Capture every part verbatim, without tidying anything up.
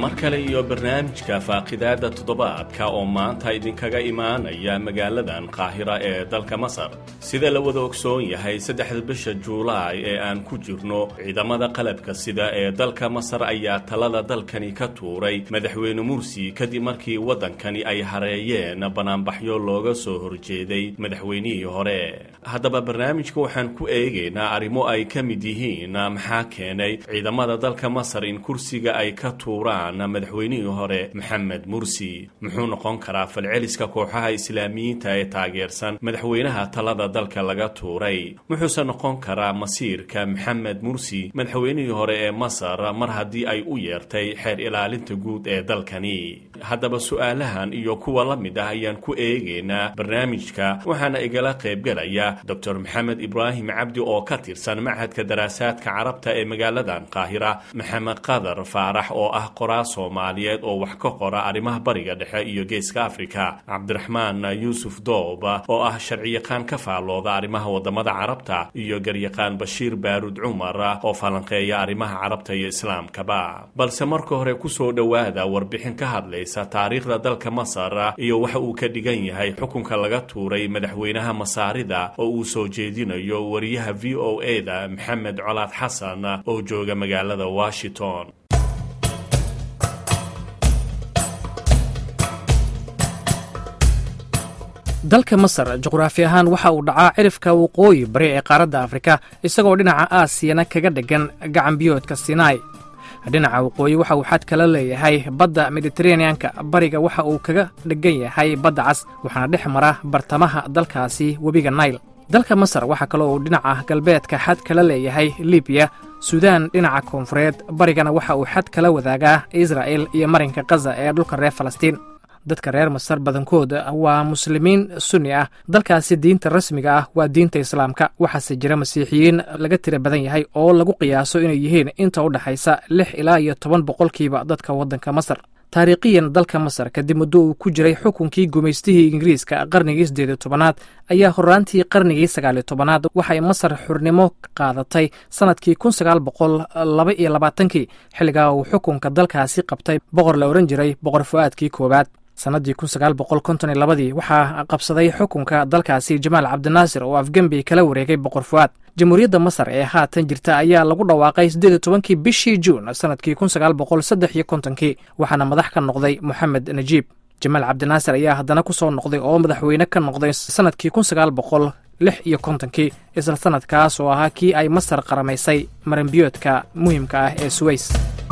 markale iyo barnaamijka faaqidaada toddobaadka oo maanta idinkaga imaanaya magaaladan qaahira ee dalka Masar. Sida la wada ogsoon yahay saddexda bisha Juulaay ee aan ku jirno, ciidamada qalabka sida ee dalka Masar ayaa talada dalkani ka tuuray madaxweyne Mursi kadib markii wadankani ay hareeyeen banaanbaxyo looga soo horjeeday madaxweynihii hore. Haddaba barnaamijka waxaan ku eegaynaa arrimo ay ka mid yihiin maxaa keenay ciidamada dalka Masar in kursiga ay ka tuuraan madaxweynihii hore Maxamed Mursi. Muxuu noqon karaa falceliska kooxaha islaamiyiinta ee taageersan madaxweynaha talada dalka laga tuuray? Muxuuse noqon karaa masiirka Maxamed Mursi madaxweynihii hore ee Masar mar haddii ay u yeertay xeer ilaalinta guud ee dalkani? Haddaba su'aalahan iyo kuwa la mid ah ayaan ku eegaynaa barnaamijka, waxaana igala qaybgalaya Doctor Maxamed Ibrahim Cabdi oo ka tirsan Machadka Daraasaadka Carabta ee magaaladan Qaahira, Maxamed Qadar Faarax oo ah qoraa Soomaaliyeed oo wax ka qora arrimaha bariga dhexe iyo geeska Afrika, Cabdiraxmaan Yuusuf Doob oo ah sharciyaqaan ka faalooda arrimaha wadamada Carabta, iyo garyaqaan Bashiir Baarud Cumar oo falanqeeya arrimaha Carabta iyo Islaamkaba. Balse marka hore ku soo dhawaada warbixin ka hadlaysa taariikhda dalka Masar iyo waxa uu ka dhigan yahay xukunka laga tuuray madaxweynaha Masaarida oo uu soo jeedinayo wariyaha V O A-da Maxamed Colaad Xasan oo jooga magaalada Washington. dalka Masar juqraafi ahaan waxa uu dhacaa cirifka waqooyi bari ee qaaradda Afrika, isagoo dhinaca Aasiyana kaga dhigan gacan biyoodka Sinai. dhinaca waqooyi waxa uu xad kala leeyahay badda Mediterranean-ka, bariga waxa uu kaga dhigan yahay badda Cas, waxaana dhex mara bartamaha dalkaasi webiga Nile. dalka Masar waxa kale oo dhinaca galbeedka xad kala leeyahay Libiya, Suudaan dhinaca koonfureed, barigana waxa uu xad kala wadaagaa Israa'il iyo marinka Gaza ee dhulka reer Falastiin. dadka reer Masar badankooda waa muslimiin sunni ah. dalkaasi diinta rasmiga ah waa diinta Islaamka, waxaase jira masiixiyiin laga tira badan yahay oo lagu qiyaaso inay yihiin inta u dhaxaysa lix ilaa iyo toban boqolkiiba dadka waddanka Masar. taariikhiyan dalka Masar kadib muddo uu ku jiray xukunkii gumaystihii Ingiriiska qarnigii siddeed iyo tobanaad ayaa horraantii qarnigii sagaal iyo tobanaad waxay Masar xurnimo qaadatay sanadkii kun sagaal boqol laba iyo labaatankii, xilligaa uu xukunka dalkaasi qabtay boqor la ohan jiray boqor Fu'aadkii koowaad. sanadii kun sagaal boqol konton iyo labadii waxaa qabsaday xukunka dalkaasi Jamaal Cabdinaasir oo afgembi kala wareegay boqor Fu'aad. jamhuuriyadda Masar ee haatan jirta ayaa lagu dhawaaqay siddeed iyo tobankii bishii Juun sanadkii kun sagaal boqol saddex iyo kontonkii, waxaana madax ka noqday Mohamed Najiib. Jamaal Cabdinaasir ayaa haddana ku soo noqday oo madaxweyne ka noqday sanadkii kun sagaal boqol lix iyo kontonkii, isla sanadkaas oo ahaa kii ay Masar qaramaysay maranbiyoodka muhiimka ah ee Suways.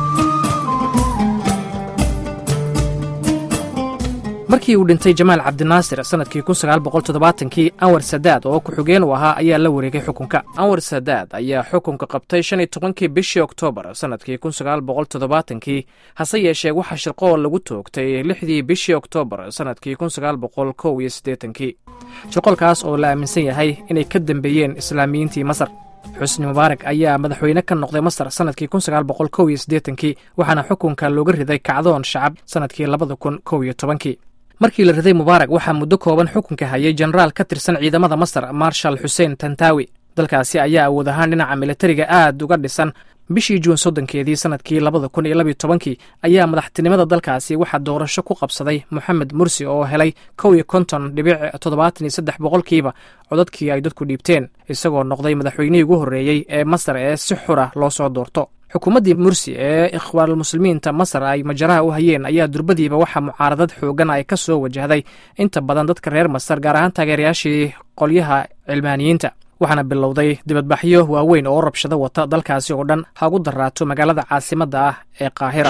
markii uu dhintay Jamaal Cabdinaasir sanadkii kun sagaal boqol toddobaatankii, Anwar Saadaad oo ku-xigeen u ahaa ayaa la wareegay xukunka. Anwar Saadaad ayaa xukunka qabtay shan iyo tobankii bishii Oktoobar sanadkii kun sagaal boqol toddobaatankii, hase yeeshee waxaa shirqool lagu toogtay lixdii bishii Oktoobar sanadkii kun sagaal boqol kow iyo siddeetankii. shirqoolkaas oo la aaminsan yahay inay ka dambeeyeen islaamiyiintii Masar. xusni mubaarak ayaa madaxweyne ka noqday Masar sanadkii kun sagaal boqol kow iyo siddeetankii, waxaana xukunka looga riday kacdoon shacab sanadkii labada kun kow iyo tobankii. markii la riday Mubaarak waxaa muddo kooban xukunka hayay jenaraal ka tirsan ciidamada Masar Marshal Hussein Tantawi. dalkaasi ayaa awood ahaan dhinaca militariga aad uga dhisan. bishii Juun soddonkeedii sanadkii labada kun iyo labiyo tobankii ayaa madaxtinimada dalkaasi waxaa doorasho ku qabsaday Mohamed Mursi oo helay kow iyo konton dhibic toddobaatan iyo saddex boqolkiiba codadkii ay dadku dhiibteen, isagoo noqday madaxweynihii ugu horreeyey ee Masar ee si xura loo soo doorto. xukuumaddii Mursi ee ikhwaanulmuslimiinta Masar ay majaraha u hayeen ayaa durbadiiba waxaa mucaaradad xoogan ay ka soo wajahday inta badan dadka reer Masar, gaar ahaan taageerayaashii qolyaha cilmaaniyiinta. waxaana bilowday dibadbaxyo waaweyn oo rabshado wata dalkaasi oo dhan ha ugu daraato magaalada caasimadda ah ee Qaahira.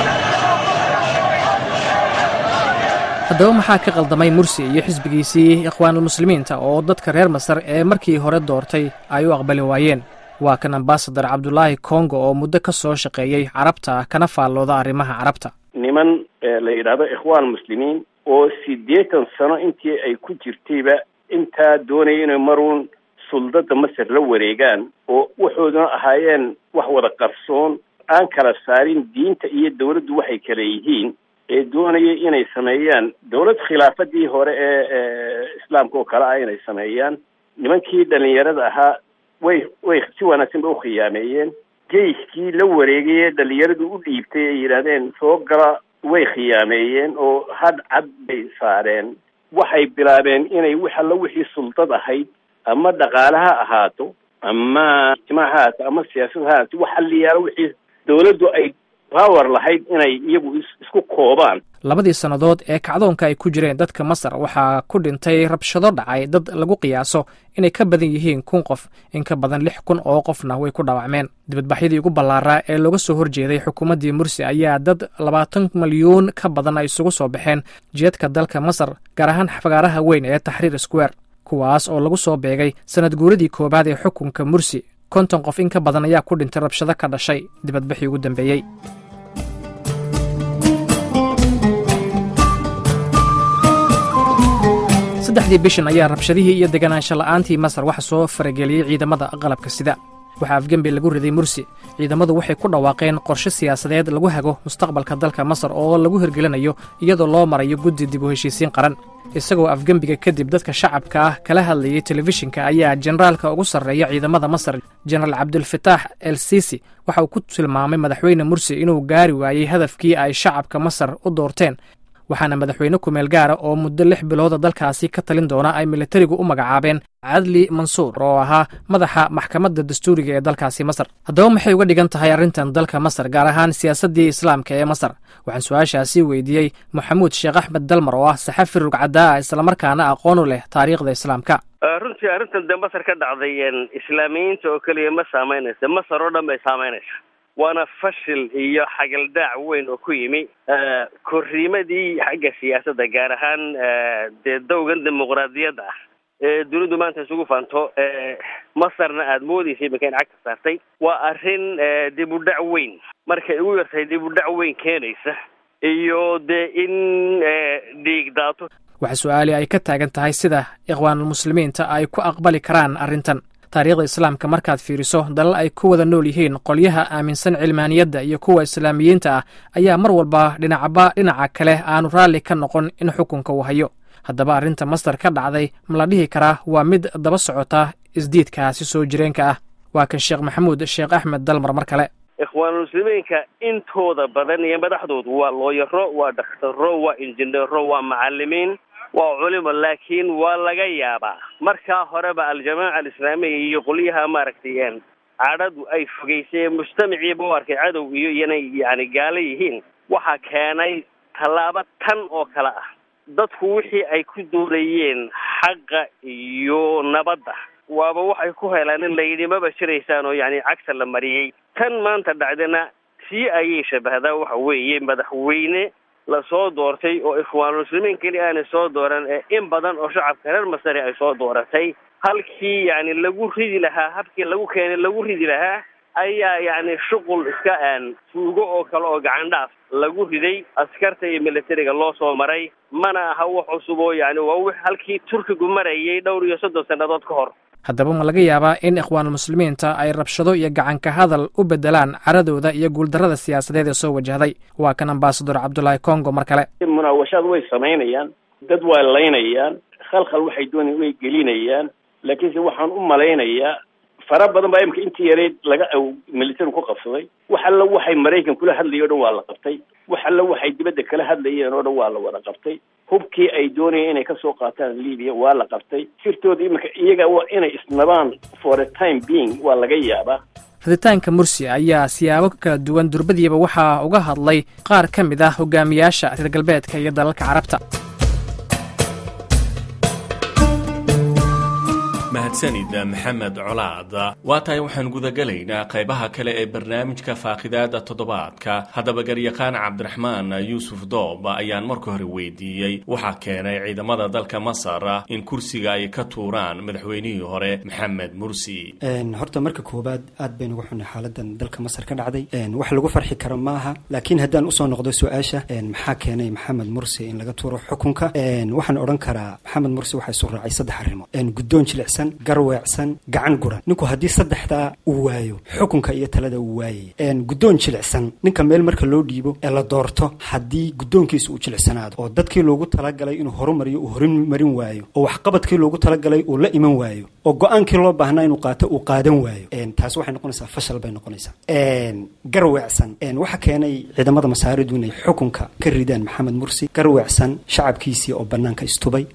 haddaba maxaa ka qaldamay Mursi iyo xisbigiisii ikhwaanulmuslimiinta oo dadka reer Masar ee markii hore doortay ay u aqbali waayeen? waa kan ambasador Cabdulaahi Kongo oo muddo ka soo shaqeeyey Carabta kana faallooda arrimaha Carabta. niman la yidhaahdo ikhwaan muslimiin oo siddeetan sano intii ay ku jirtayba intaa doonaya inay maruun suldada Masar la wareegaan oo waxooduna ahaayeen wax wada qarsoon, aan kala saarin diinta iyo dawladdu waxay kala yihiin, ee doonaya inay sameeyaan dawlad khilaafadii hore ee islaamka oo kale ah inay sameeyaan. nimankii dhalinyarada ahaa way way si wanaagsan ba u khiyaameeyeen. jeyskii la wareegay dhalinyaradu u dhiibtay ay yiraahdeen soo gala way khiyaameeyeen oo had cad bay saareen. waxay bilaabeen inay wax alla wixii sultad ahayd ama dhaqaale ha ahaato ama ijtimaac ha ahaato ama siyaasad ha ahaato wax alliyaalo wixii dawladdu ay power lahayd inay iyagu isku koobaan. labadii sannadood ee kacdoonka ay ku jireen dadka Masar waxaa ku dhintay rabshado dhacay dad lagu qiyaaso inay ka badan yihiin kun qof, in ka badan lix kun oo qofna way ku dhaawacmeen. dibadbaxyadii ugu ballaaraa ee looga soo horjeeday xukuumaddii Mursi ayaa dad labaatan malyan ka badan ay isugu soo baxeen jidadka dalka Masar, gaar ahaan fagaaraha weyn ee Tahrir Square, kuwaas oo lagu soo beegay sanad guuradii koobaad ee xukunka Mursi. konton qof in ka badan ayaa ku dhintay rabshado ka dhashay dibadbaxii ugu dambeeyey. saddexdii bishan ayaa rabshadihii iyo deganaansho la'aantii Masar waxa soo farageliyey ciidamada qalabka sida. waxaa afgembi lagu riday Mursi. ciidamadu waxay ku dhawaaqeen qorshe siyaasadeed lagu hago mustaqbalka dalka Masar oo lagu hirgelinayo iyadoo loo marayo guddi dib u heshiisiin qaran. isagoo afgembiga kadib dadka shacabka ah kala hadlayay telefishinka ayaa generaalka ugu sarreeya ciidamada Masar, Generaal Cabdulfataax El Sisi, waxa uu ku tilmaamay madaxweyne Mursi inuu gaari waayey hadafkii ay shacabka Masar u doorteen. waxaana madaxweyne kumeel gaara oo muddo lix bilooda dalkaasi ka talin doona ay militarigu u magacaabeen Cadli Mansuur oo ahaa madaxa maxkamadda dastuuriga ee dalkaasi Masar. haddaba maxay uga dhigan tahay arrintan dalka Masar, gaar ahaan siyaasaddii islaamka ee Masar? waxaan su-aashaasi weydiiyey Maxamuud Sheekh Axmed Dalmar oo ah saxafi rugcadaa islamarkaana aqoon u leh taariikhda islaamka. runtii arrintan de Masar ka dhacday islaamiyiinta oo keliya ma saameynaysa, Masar oo dhan bay saameynaysa. waana fashil iyo xagaldaac weyn oo ku yimi korriimadii xagga siyaasadda, gaar ahaan dee dowgan dimuqraadiyadda ah ee dunidu maanta isugu faanto. Masarna aada moodaysay imika in cagta saartay. waa arrin dib u dhac weyn, markay ugu yartahay dib u dhac weyn keenaysa iyo dee in dhiig daato. waxa su-aali ay ka taagan tahay sida ikhwaanulmuslimiinta ay ku aqbali karaan arrintan. taariikhda islaamka markaad fiiriso, dalal ay ku wada nool yihiin qolyaha aaminsan cilmaaniyadda iyo kuwa islaamiyiinta ah ayaa mar walba dhinacba dhinaca kale aanu raalli ka noqon in xukunka uu hayo. haddaba arrinta Masar ka dhacday ma la dhihi karaa waa mid daba socota isdiidkaasi soo jireenka ah? waa kan Sheekh Maxamuud Sheekh Axmed Dalmar mar kale. ikhwaanulmuslimiinka intooda badan iyo madaxdoodu waa looyaro, waa dhakhtaro, waa injineero, waa macallimiin, waa culimo, laakiin waa laga yaabaa markaa horeba al-jamaaca alislaamiya iyo qolyaha maaragtay cadhadu ay fogeysay mujtamaciiba u arkay cadow iyo inay yani gaalo yihiin. waxaa keenay tallaabo tan oo kale ah. dadku wixii ay ku doonayeen xaqa iyo nabadda waaba waxay ku helaan in layidhi maba jiraysaan oo yani cagta la mariyey. tan maanta dhacdana sii ayay shabahdaa. waxa weeye madaxweyne la soo doortay oo ikhwaanulmuslimiin keli aanay soo dooran ee in badan oo shacabka reer Masar ay soo dooratay. halkii yani lagu ridi lahaa, habkii lagu keenay lagu ridi lahaa ayaa yani shuqul iska aan fuugo oo kale oo gacan dhaaf lagu riday. askarta iyo militariga loo soo maray mana aha wax cusub oo yani waa wix halkii Turkigu marayay dhowr iyo soddon sannadood ka hor. haddaba ma laga yaabaa in ikhwaanulmuslimiinta ay rabshado iyo gacanka hadal u bedelaan caradooda iyo guuldarrada siyaasadeed ee soo wajahday? waa kan ambaasador Cabdullaahi Kongo mar kale. munaawashaad way samaynayaan, dad waa laynayaan, khalkhal waxay doonayaan way gelinayaan, laakiinse waxaan u malaynayaa fara badan baa imika intii yareed laga militari ku qabsaday. wax alla waxay Maraykan kula hadlayeen oo dhan waa la qabtay. wax alla waxay dibadda kala hadlayeen oo dhan waa la wada qabtay. hubkii ay doonayeen inay ka soo qaataan Liibiya waa la qabtay. sirtooda imika iyaga waa inay isnabaan for a time being waa laga yaabaa. riditaanka Mursi ayaa siyaabo kala duwan durbadiiba waxaa uga hadlay qaar ka mid ah hogaamiyaasha reer galbeedka iyo dalalka carabta. mahadsanid maxamed colaad. waa tahay waxaan gudagelaynaa qaybaha kale ee barnaamijka faaqidaada toddobaadka. haddaba garyaqaan cabdiraxmaan yuusuf doob ayaan marka hore weydiiyey waxaa keenay ciidamada dalka Masar in kursiga ay ka tuuraan madaxweynihii hore Maxamed Mursi. horta marka koobaad aad baynu uga xunay xaaladan dalka Masar ka dhacday. wax lagu farxi karo maaha, laakiin haddaan usoo noqdo su-aasha maxaa keenay Maxamed Mursi in laga tuuro xukunka, waxaan odhan karaa Maxamed Mursi waxaa isu raacay saddex arrimood. guddoon jilicsan, garweecsan gacan guran ninku haddii saddexdaa uu waayo xukunka iyo talada uu waayay guddoon jilicsan ninka meel marka loo dhiibo ee la doorto haddii guddoonkiisa uu jilicsanaado oo dadkii loogu talagalay inuu horumariyo uu horumarin waayo oo waxqabadkii loogu talagalay uu la iman waayo oo go-aankii loo baahnaa inuu qaato uu qaadan waayo taasi waxay noqonaysaa fashal bay noqonaysaa garweecsan waxa keenay ciidamada masaaridu inay xukunka ka ridaan maxamed mursi garweecsan shacabkiisii oo bannaanka istubay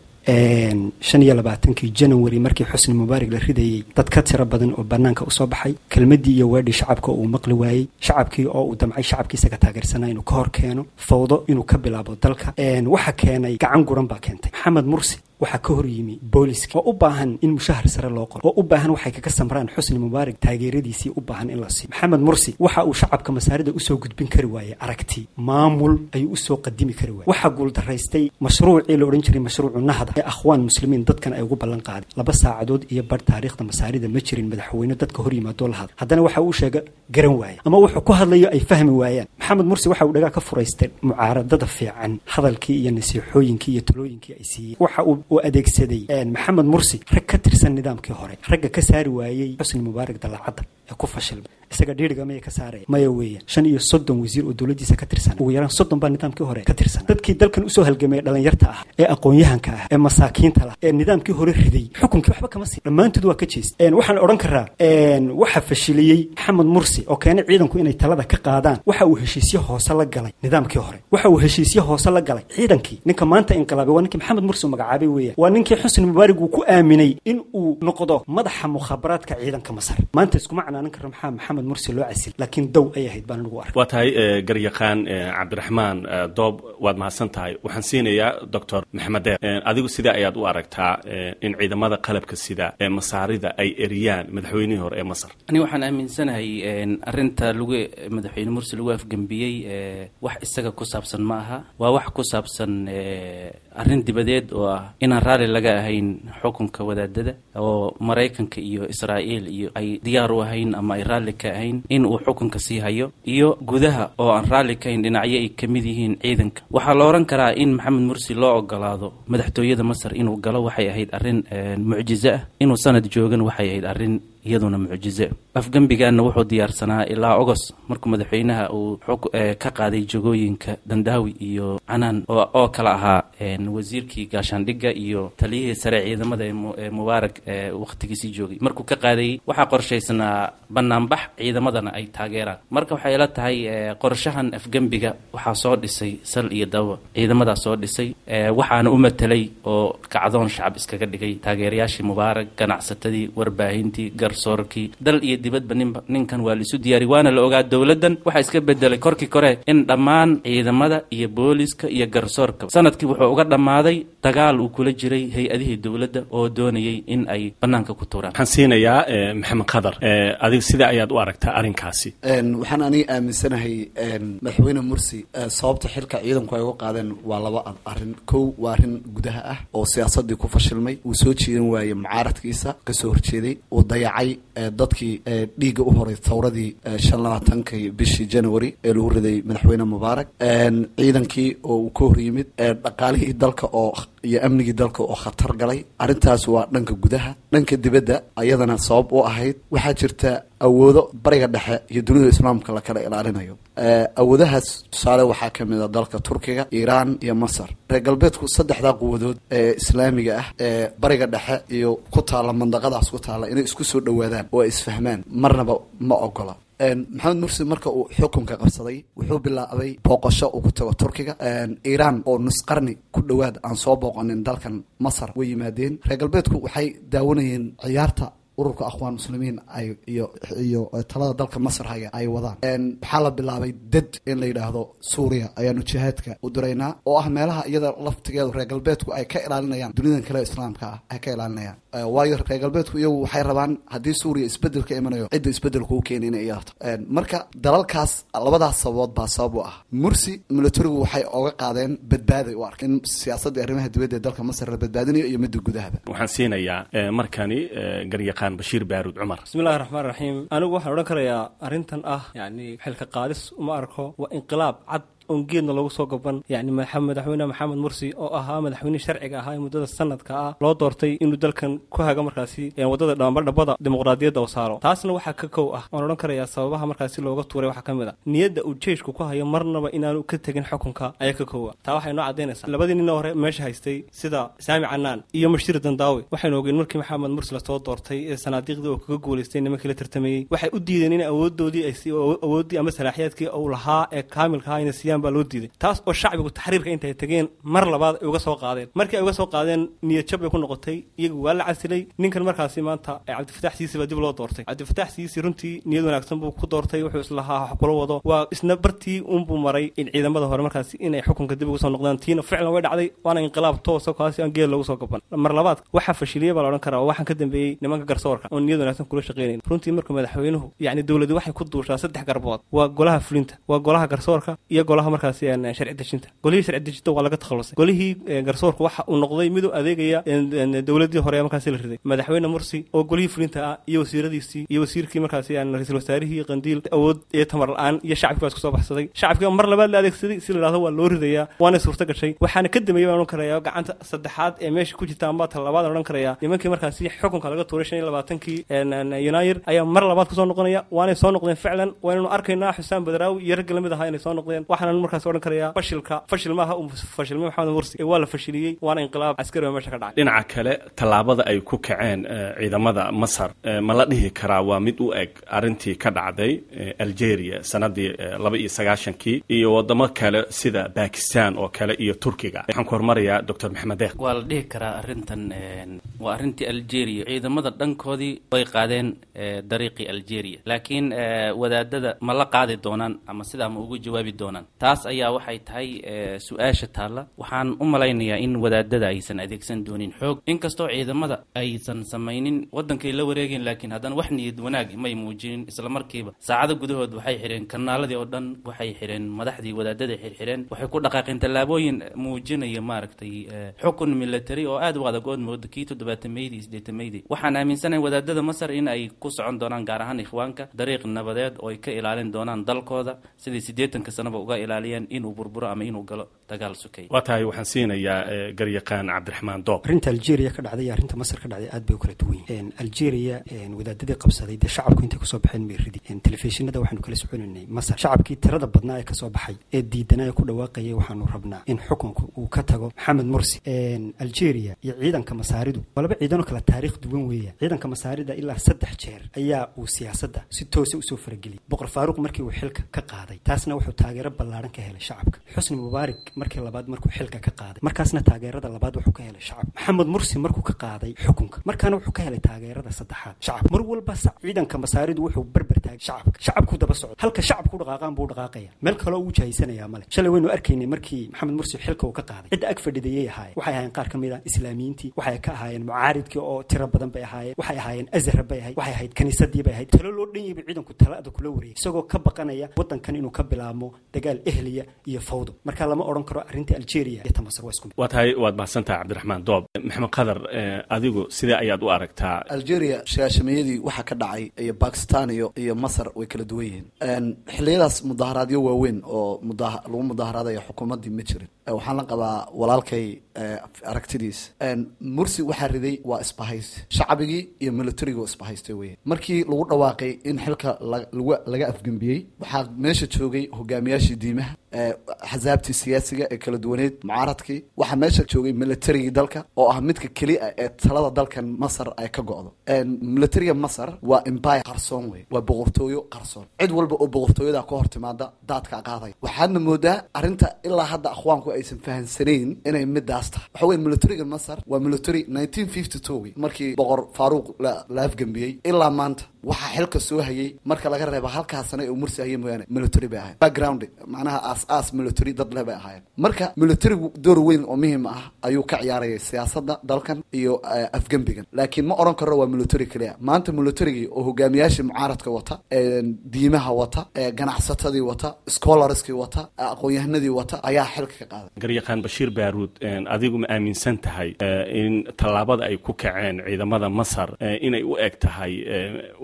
shan iyo labaatankii janawari markii xusni mubaarak la ridayey dad ka tiro badan oo bannaanka usoo baxay kelmaddii iyo weedhii shacabka uu maqli waayey shacabkii oo uu damcay shacabkiisa ka taageersanaa inuu ka hor keeno fawdo inuu ka bilaabo dalka waxa keenay gacan guran baa keentay maxamed mursi waxaa ka hor yimi booliska oo u baahan in mushahar sare loo qoro oo u baahan waxay kaga samraan xusni mubaarak taageeradiisii u baahan in la siiyo maxamed mursi waxa uu shacabka masaarida usoo gudbin kari waayey aragti maamul ayuu usoo qadimi kari waayey waxaa guuldaraystay mashruucii la odhan jiray mashruucu nahda ee akhwaan muslimiin dadkan ay ugu ballan qaaday laba saacadood iyo bar taariikhda masaarida ma jirin madaxweyne dadka hor yimaadoo la hadla haddana waxa uu sheega garan waaya ama wuxuu ku hadlayo ay fahmi waayaan maxamed mursi waxa uu dhagaa ka furaystay mucaaradada fiican hadalkii iyo nasiixooyinkii iyo talooyinkii ay siiyeen waxa uu uu adeegsaday maxamed mursi rag ka tirsan nidaamkii hore ragga ka saari waayey xusni mubaarak dalacadda ee ku fashilmay isaga dhiiriga maya ka saaraya maya weeyaan shan iyo soddon wasiir oo dowladdiisa ka tirsan ugu yaraan soddon baa nidaamkii hore ka tirsan dadkii dalkan usoo halgamay dhalinyarta ah ee aqoon-yahanka ah ee masaakiinta lah ee nidaamkii hore riday xukunkii waxba kama sii dhammaantood waa ka jeestay waxaan odhan karaa waxa fashiliyey maxamed mursi oo keenay ciidanku inay talada ka qaadaan waxa uu heshiisyo hoose la galay nidaamkii hore waxa uu heshiisyo hoose la galay ciidankii ninka maanta inqilaabay waa ninkii maxamed mursi magacaabay weeyaan waa ninkii xusni mubaarak uu ku aaminay in uu noqdo madaxa mukhaabaraadka ciidanka masar maanta iskuma canaanan karo maxaa maxamed mursi loo casil laakiin dow ay ahayd baan lagu arkay waa tahay garyaqaan cabdiraxmaan doob waad mahadsan tahay waxaan siinayaa doctor maxamed deer adigu sidee ayaad u aragtaa in ciidamada qalabka sida ee masaarida ay eriyaan madaxweynihii hore ee masar ani waxaan aaminsanahay arrinta lagu madaxweyne mursi lagu afgembiyey wax isaga ku saabsan ma aha waa wax ku saabsan arrin dibadeed oo ah inaan raalli laga ahayn xukunka wadaadada oo maraykanka iyo israa'iil iyo ay diyaar u ahayn ama ay raalli ka ahayn in uu xukunka sii hayo iyo gudaha oo aan raalli ka ahayn dhinacyo ay ka mid yihiin ciidanka waxaa la odhan karaa in maxamed mursi loo ogolaado madaxtooyada masar inuu galo waxay ahayd arrin mucjizo ah inuu sanad joogan waxay ahayd arrin iyaduna mucjizo afgembigaana wuxuu diyaarsanaa ilaa ogos markuu madaxweynaha uu ka qaaday jogooyinka dandaawi iyo canaan oo kala ahaa wasiirkii gaashaandhigga iyo taliyihii sare ciidamada ee mubaarak wakhtigiisii joogay markuu ka qaadayey waxaa qorshaysnaa banaanbax ciidamadana ay taageeraan marka waxay ila tahay qorshahan afgembiga waxaa soo dhisay sal iyo dawa ciidamadaa soo dhisay waxaana u matelay oo kacdoon shacab iskaga dhigay taageerayaashii mubaarak ganacsatadii warbaahintii garsoorkii dal iyo dibadba ninba ninkan waa laisu diyaari waana la ogaa dowladdan waxaa iska bedelay korkii kore in dhammaan ciidamada iyo booliska iyo garsoorka sanadkii wuxuu uga dhammaaday dagaal uu kula jiray hay-adihii dowladda oo doonayay in ay bannaanka ku tuuraan waxaan siinayaa maxamed khadar adiga sidaa ayaad u aragtaa arrinkaasi waxaan aniga aaminsanahay madaxweyne mursi sababta xilka ciidanku ay uga qaadeen waa laba arrin kow waa arrin gudaha ah oo siyaasadii ku fashilmay uu soo jeedan waayey mucaaradkiisa kasoo horjeeday uu dayacay dadkii dhiigga u horay thawradii shan labaatankii bishii january ee lagu riday madaxweyne mubaarak ciidankii oo uu ka hor yimid dhaqaalihii dalka oo iyo amnigii dalka oo khatar galay arrintaas waa dhanka gudaha dhanka dibadda ayadana sabab u ahayd waxaa jirta awoodo bariga dhexe iyo dunida islaamka la kala ilaalinayo awoodahaas tusaale waxaa ka mid a dalka turkiga iiraan iyo masar reer galbeedku saddexdaa quwadood ee islaamiga ah ee bariga dhexe iyo ku taalla mandaqadaas ku taalla inay isku soo dhowaadaan oo ay isfahmaan marnaba ma ogola maxamed mursi marka uu xukunka qabsaday wuxuu bilaabay booqasho uu ku tago turkiga iiraan oo nus qarni ku dhowaad aan soo booqanin dalkan masar way yimaadeen reer galbeedku waxay daawanayeen ciyaarta ururka akhwaan muslimiin ay iyo iyo talada dalka masar haya ay wadaan waxaa la bilaabay dad in la yidhaahdo suuriya ayaanu jihaadka u diraynaa oo ah meelaha iyada laftigeedu reer galbeedku ay ka ilaalinayaan dunidan kale islaamka ah ay ka ilaalinayaan waayo reer galbeedku iyagu waxay rabaan haddii suuriya isbedel ka imanayo cidda isbedelku u keena inay iyaato marka dalalkaas labadaas sababood baa sabab u ah mursi militarigu waxay oga qaadeen badbaaday u arka in siyaasadda arrimaha dibadda ee dalka masar la badbaadinayo iyo midda gudahaba waxaan siinayaa markani garyaqaan bashiir baaruud cumar bismillahi raxmaan raxiim anigu waxaan odhan karayaa arrintan ah yacni xilka qaadis uma arko waa inqilaab cad oon geedna lagu soo gaban yacni madaxweyne maxamed mursi oo ahaa madaxweyne sharciga ahaa ee muddada sanadka ah loo doortay inuu dalkan ku haga markaasi wadada dhambadhabada dimuqraadiyadda u saaro. taasna waxaa ka kow ah oon odhan karayaa sababaha markaasi looga tuuray waxaa ka mid a niyadda uu jeeshku ku hayo marnaba inaanu ka tegin xukunka ayaa ka kowa. taa waxay noo caddaynaysaa labadii nin hore meesha haystay sida saami canaan iyo mashir dandaawi waxaynu ogeen markii maxamed mursi lasoo doortay ee sanaadiiqdii oo kaga guulaystay nimankii la tartamayey waxay u diideen in awoodoodii ay awooddii ama salaaxiyaadkii uu lahaa ee kaamilka ahaa inay siiyaan baa loo diiday. taas oo shacbigu taxriirka intay tageen mar labaad ay uga soo qaadeen. markii ay uga soo qaadeen niyad jab bay ku noqotay, iyagu waa la casilay. ninkan markaasi maanta cabdifataax siisi baa dib loo doortay. cabdifataax siisi runtii niyad wanaagsan buu ku doortay, wuxuu islahaa wax kula wado, waa isna bartii uunbuu maray in ciidamada hore markaasi inay xukunka dib ugu soo noqdaan. tiina ficlan way dhacday, waana inqilaab toosa kaasi aan geed lagu soo gaban. mar labaad waxaa fashiliyey baa la odhan karaa waxaan ka dambeeyey nimanka garsoorka oo niyad wanaagsan kula shaqeynayn. runtii marka madaxweynuhu yacni dowladdu waxay ku duushaa saddex garbood, waa golaha fulinta, waa golaha garsoorka iyo golaha markaasi sharci dejinta. golihii sharci dejinta waa laga takhalusay. golihii garsoorka waxa uu noqday mid u adeegaya dowladii hore markaasi la riday madaxweyne mursi oo golihii fulinta ah iyo wasiiradiisii iyo wasiirkii markaasi ra-iisul wasaarihii qandiil awood iyo tamar la-aan iyo shacabkii baa isku soo baxsaday. shacabkii mar labaad la adeegsaday si la yidhahdo waa loo ridayaa, waana suurta gashay. waxaana ka dambeeyey baan odhan karayaa gacanta saddexaad ee meesha ku jirta amba ta labaad odhan karayaa nimankii markaasi xukunka laga tuuray shan iyo labaatankii yunaayir ayaa mar labaad kusoo noqonaya, waanay soo noqdeen ficlan. waynanu arkaynaa xusaan badaraawi iyo ragga lamid ahaa inay soo noqdeen. waxaana markaas odhan karayaa fashilka fashil maaha uu fashilmay maxamed mursi ee waa la fashiliyey, waana inqilaab caskari oo meesha ka dhacay. dhinaca kale tallaabada ay ku kaceen ciidamada masar ma la dhihi karaa waa mid u eg arrintii ka dhacday algeria sanadii laba iyo sagaashankii iyo wadamo kale sida bakistan oo kale iyo turkiga. waxaan ku hormarayaa doctor maxamed deeq. waa la dhihi karaa arrintan waa arrintii algeria. ciidamada dhankoodii way qaadeen dariiqii algeria, laakiin wadaadada ma la qaadi doonaan ama sidaa ma ugu jawaabi doonaan? taas ayaa waxay tahay su-aasha taalla. waxaan u malaynayaa in wadaadada aysan adeegsan doonin xoog, inkastoo ciidamada aysan samaynin wadankay la wareegeen, laakiin haddana wax niyad wanaag may muujinin. isla markiiba saacado gudahood waxay xireen kanaaladii oo dhan, waxay xireen madaxdii wadaadada xirxireen, waxay ku dhaqaaqeen tallaabooyin muujinaya maaragtay xukun military oo aad u adag ood mooda kii toddobaatameydii sideetameydii. waxaan aaminsanahay wadaadada masar in ay ku socon doonaan gaar ahaan ikhwaanka dariiq nabadeed oo ay ka ilaalin doonaan dalkooda sidii siddeetanka sanaba uga ilaaliyeen inuu burburo ama inuu galo dagaal sukay. waa tahay waxaan siinayaa garyaqaan cabdiraxmaan doob. arrinta algeria ka dhacday iyo arrinta masar ka dhacday aad bay u kala duwan yihiin. algeria wadaadadii qabsaday dee shacabku intay kusoo baxeen may ridi. telefishinada waxaanu kala soconaynay masar shacabkii tirada badnaa ee kasoo baxay ee diidanaa ee ku dhawaaqayay waxaanu rabnaa in xukunku uu ka tago maxamed mursi. algeria iyo ciidanka masaaridu waa laba ciidanoo kala taariikh duwan weeya. ciidanka masaarida ilaa saddex jeer ayaa uu siyaasadda si toosa usoo farageliyay. boqor faaruq markii uu xilka ka qaaday, taasna wuxuu taageero ballaaran ka helay shacabka. xusni mubaarak markii labaad markuu xilka ka qaaday, markaasna taageerada labaad wuxuu ka helay shacab. maxamed mursi markuu ka qaaday xukunka, markaana wuxuu ka helay taageerada saddexaad shacab. mar walba ciidanka masaaridu wuxuu barbar taagay shacabka. shacabku daba socdo, halka shacabku u dhaqaaqaan buu dhaqaaqaya, meel kaloo uu jahaysanayaa male. shalay waynu arkaynay markii maxamed mursi xilka uu ka qaaday, cidda ag fadhidayay ahaayeen waxay ahaayeen qaar ka mid ah islaamiyiintii, waxay ka ahaayeen mucaaridkii oo tiro badan bay ahaayeen, waxay ahaayeen azhar bay ahayd, waxay ahayd kaniisadii bay ahayd. talo loo dhan yahay ciidanku talada kula wareegay isagoo ka baqanaya wadankan inuu ka bilaabo dagaal ehliya iyo fawdo. marka lama odhan karo arrinta algeria iyo tamasar waa isku mid. waa tahay waad mahadsantahay cabdiraxmaan doob. maxamed qadar adigu sidee ayaad u aragtaa algeria shaashameeyadii waxa ka dhacay iyo bakistan iyo iyo masar way kala duwan yihiin. xilliyadaas mudaharaadyo waaweyn oo mudah lagu mudaharadayo xukuumaddii ma jirin. waxaan la qabaa walaalkay aragtidiis. mursi waxaa riday waa isbahaysi shacbigii iyo militariga isbahaystay weye. markii lagu dhawaaqay in xilka laga afgembiyey, waxaa meesha joogay hogaamiyaashii diimaha, axsaabtii siyaasiga ee kala duwaneed, mucaaradkii. waxaa meesha joogay militarigii dalka oo ah midka keliya ee talada dalkan masar ay ka go'do. militariga masar waa empire qarsoon wey, waa boqortooyo qarsoon. cid walba oo boqortooyada ka hor timaada daadka qaaday. waxaadna moodaa arrinta ilaa hadda akhwaanku aysan fahansanayn inay midaas tahay. waxa weye militariga masar waa military nineteen fifty two markii boqor faaruq la afgembiyey ilaa maanta waxaa xilka soo hayay marka laga reeba halkaa sane uu mursi hayay mooyaane military bay ahayd. background macnaha aas-aas military dad leh bay ahaayeen. marka militarigu door weyn oo muhiim ah ayuu ka ciyaarayay siyaasadda dalkan iyo afgembigan, laakiin ma oran karo waa military kaliya. maanta militarigii oo hogaamiyaashii mucaaradka wata, diimaha wata, ganacsatadii wata, scholarskii wata, aqoon-yahanadii wata ayaa xilka ka qaaday. garyaqaan bashiir baaruud, adigu ma aaminsan tahay in tallaabada ay ku kaceen ciidamada masar inay u eg tahay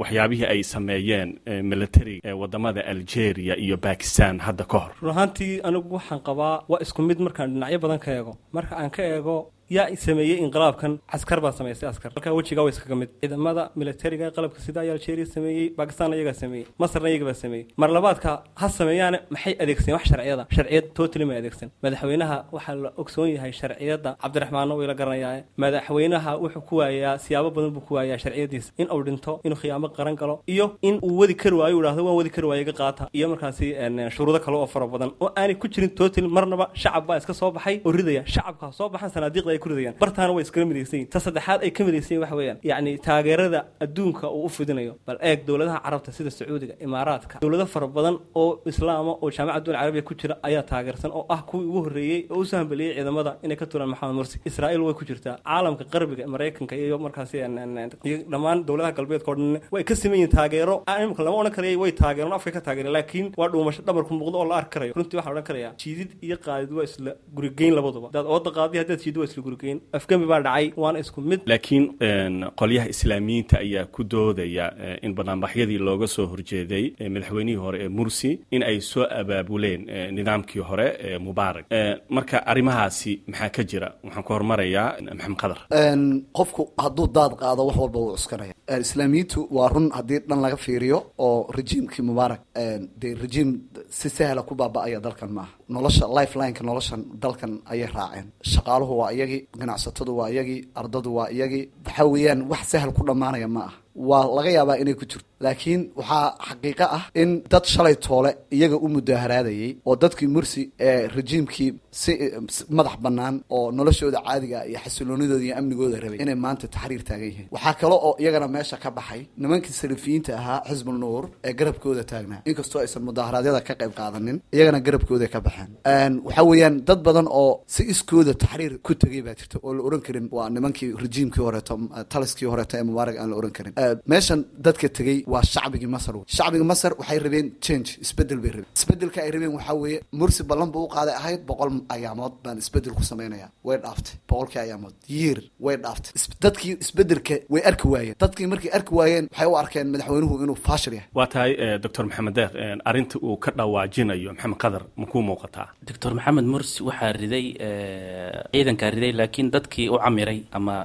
waxyaabihii ay sameeyeen military ee wadamada Algeria iyo Pakistan hadda ka hor? runaantii anigu waxaan qabaa waa isku mid markaan dhinacyo badan ka eego marka aan ka eego yaa sameeyay inqilaabkan askar baa sameeyay askar halka wajiga way iskaga mid ciidamada militariga qalabka sida ayaa Algeria sameeyay Pakistan ayaga sameeyay Masar ayaga sameeyay mar labaadka ha sameeyaan maxay adeegsan wax sharciyada sharciyad totally ma adeegsan madaxweynaha waxa la ogsoon yahay sharciyada Cabdiraxmaan oo ila garanayaa madaxweynaha wuxuu ku waayaa siyaabo badan buu ku waayaa sharciyadiisa in uu dhinto inuu khiyaamo qaran galo iyo in uu wadi kar waayo ulaahdo waan wadi kar waayo qaata iyo markaasi shuruudo kale oo fara badan oo aan ku jirin totally marnaba shacab baa iska soo baxay oo ridaya shacabka soo baxan sanaadiiq ay ku ridayaan bartaana way iska midaysan ta saddexaad ay ka midaysan wax weeyaan yaani taageerada adduunka uu u fidinayo bal eeg dawladaha carabta sida Sacuudiga Imaaraadka dawlado fara badan oo islaam oo jaamacadda Carabiga ku jira ayaa taageersan oo ah kuwii ugu horeeyay oo u sahambaliyay ciidamada inay ka tuuraan Maxamed Mursi Israa'iil way ku jirtaa caalamka qarbiga Mareykanka iyo markaasi dhamaan dawladaha galbeedka oo dhan way ka sameeyeen taageero imka lama oran karayo way taageereen afka ka taageereen laakiin waa dhuumasho dhabarku muuqdo oo la arki karayo runtii waxa oran karaya jiidid iyo qaadid waa isla gurigeyn labaduba dad oo qaadi hadda jiidid waa isla gurigeyn afkami baa dhacay waan isku mid laakiin qolyaha islaamiyiinta ayaa ku doodaya in banaanbaxyadii looga soo horjeeday madaxweynihii hore ee Mursi in ay soo abaabuleen nidaamkii hore ee Mubarak marka arimahaasi maxaa ka jira waxaan ku hormarayaa Maxamed Qadar qofku hadduu daad qaado wax walba uu cuskanaya islaamiyiintu waa run haddii dhan laga fiiriyo oo rejiimkii Mubarak de rejiim si sahla ku baaba'aya dalkan maaha nolosha lifeline-ka noloshan dalkan ayay raaceen shaqaaluhu waa iyagii ganacsatadu waa iyagii ardadu waa iyagii waxa weeyaan wax sahal ku dhamaanaya ma aha waa laga yaabaa inay ku jirto laakiin waxaa xaqiiqo ah in dad shalay toole iyaga u mudaharaadayay oo dadkii Mursi ee rejiimkii si madax bannaan oo noloshooda caadiga iyo xasiloonidooda iyo amnigooda rabay inay maanta taxriir taagan yihiin waxaa kale oo iyagana meesha ka baxay nimankii salafiyiinta ahaa xisbul nuur ee garabkooda taagnaa inkastoo aysan mudaharaadyada ka qayb qaadanin iyagana garabkooda ka baxeen waxa weeyaan dad badan oo si iskooda taxriir ku tagay baa jirta oo la oran karin waa nimankii rejiimkii horeeto taliskii horeeto ee Mubarak aan la oran karin meeshan dadka tagay waa shacbiga Masar shacbiga Masar waxay rabeen change isbedel bay rabeen isbedelka ay rabeen waxa weeye Mursi ballan buu qaaday ahayd boqol ayaamood baan isbedel ku sameynaya way dhaaftay boqolkii ayaamood year way dhaaftay dadkii isbedelka way arki waayeen dadkii markii arki waayeen waxay u arkeen madaxweynuhu inuu faashil yahay waa tahay Dr Maxamed Deeq arinta uu ka dhawaajinayo Maxamed Qadar ma ku muuqataa Dr Maxamed Mursi waxa riday ciidanka riday laakiin dadkii u camiray ama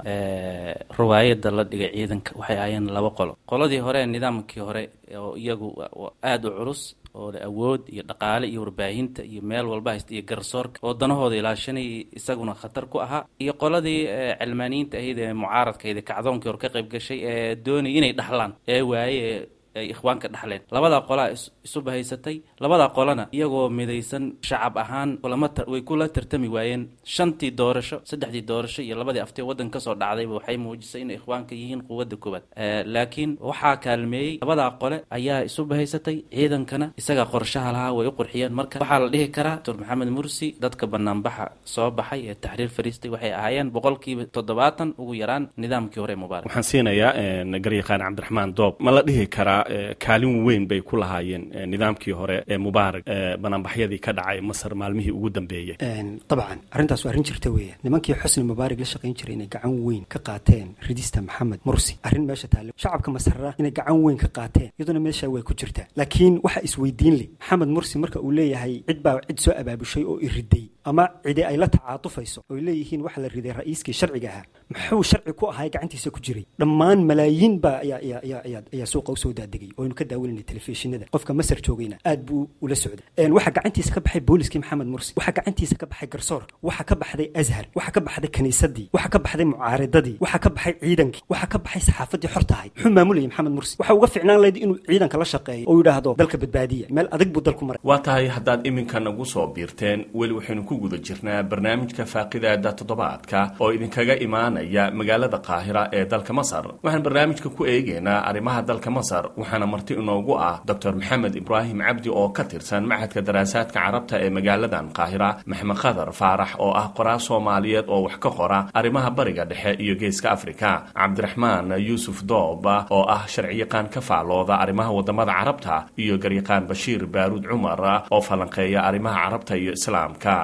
riwaayada la dhigay ciidanka waxay ayeen laba qolo qoladii hore nidaamkii hore oo iyagu aad u culus oo awood iyo dhaqaale iyo warbaahinta iyo meel walba haysta iyo garsoorka oo danahooda ilaashanay isaguna khatar ku ahaa iyo qoladii cilmaaniyiinta ahayd ee mucaaradka ee kacdoonkii hore ka qayb gashay ee doonay inay dhaxlaan ee waaye ay ikhwaanka dhaxleen labada qola isu bahaysatay labada qolana iyagoo midaysan shacab ahaan kulama way kula tartami waayeen shantii doorasho saddexdii doorasho iyo labadii aftee wadan ka soo dhacday waxay muujisay in ikhwaanka yihiin quwadda koobaad laakiin waxa kaalmeeyay labada qole ayaa isu bahaysatay ciidankana isaga qorshaha lahaa way u qurxiyeen marka waxa la dhihi karaa Dr Maxamed Mursi dadka banaanbaxa soo baxay ee taxriir fariistay waxay ahaayeen boqolkiiba toddobaatan ugu yaraan nidaamkii hore Mubarak waxaan siinayaa garyaqaan Cabdiraxmaan Doob ma la dhihi karaa kaalin weyn bay ku lahaayeen nidaamkii hore ee Mubarak banaanbaxyadii ka dhacay Masar maalmihii ugu dambeeyay طبعا arintaas waa arin jirta weeyaan nimankii Xusni Mubarak la shaqeyn jiray inay gacan weyn ka qaateen ridista Maxamed Mursi arin meesha taalo shacabka Masar inay gacan weyn ka qaateen iyaduna meesha way ku jirtaa laakiin waxa isweydiin leh Maxamed Mursi marka uu leeyahay cid baa cid soo abaabushay oo iriday ama cid ay la tacaatufayso oo leeyihiin waxa la riday ra'iiskii sharciga ahaa muxuu sharci ku ahaa gacantiisa ku jiray dhammaan malaayiin baa ayaa ayaa ayaa ayaa suuqa soo daadegay oo inuu ka daawanay telefishinada qofka Masar joogayna aad buu ula socday een waxa gacantiisa ka baxay booliskii Maxamed Mursi waxa gacantiisa ka baxay garsoorka waxa ka baxday Azhar waxa ka baxday kaniisadii waxa ka baxday mucaaradadii waxa ka baxay ciidankii waxa ka baxay saxaafadii xorta ahayd wuxuu maamulayay Maxamed Mursi waxa uga ficnaan lahayd inuu ciidanka la shaqeeyo oo yiraahdo dalka badbaadiya meel adag buu dalku maray waa tahay haddaad iminka nagu soo biirteen weli waxaynu ku guda jirnaa barnaamijka faaqidaada toddobaadka oo idinkaga imaanaya magaalada Qaahira ee dalka Masar waxaan barnaamijka ku eegaynaa arrimaha dalka Masar waxaana marti inoogu ah Dr Maxamed Ibrahim Cabdi oo ka tirsan Maxadka Daraasaadka Carabta ee magaaladan Qaahira Maxamed Qadar Faarax oo ah qoraa Soomaaliyeed oo wax ka qora arrimaha bariga dhexe iyo geeska Afrika Cabdiraxmaan Yuusuf Doob oo ah sharciyaqaan ka faalooda arrimaha wadamada Carabta iyo garyaqaan Bashiir Baaruud Cumar oo falanqeeya arrimaha Carabta iyo Islaamka